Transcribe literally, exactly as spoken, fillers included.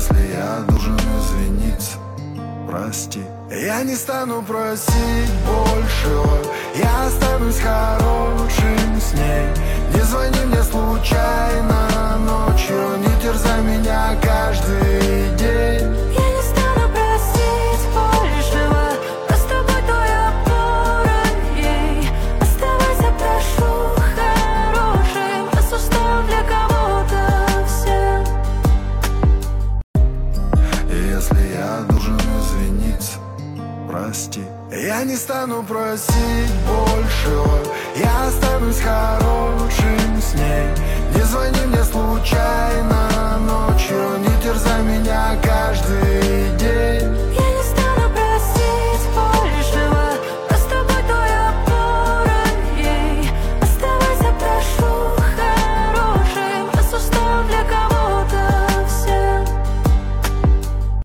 Если я должен извиниться, прости. Я не стану просить большего, я останусь хорошим с ней. Не звони мне случайно ночью, не терзай меня каждый день. Я не стану просить большего, просто будь той опорой. Оставайся, прошу, хорошим, раз устал для кого-то всем. И если я должен извиниться, прости. Я не стану просить большего, я останусь хорошим с ней. Не звони мне случайно, но